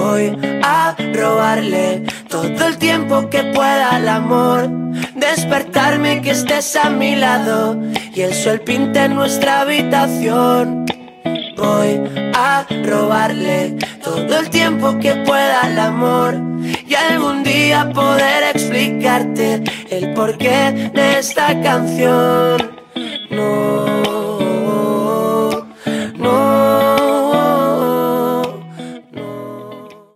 Voy a robarle todo el tiempo que pueda al amor, despertarme y que estés a mi lado y el sol pinte nuestra habitación. Voy a robarle todo el tiempo que pueda al amor y algún día poder explicarte el porqué de esta canción.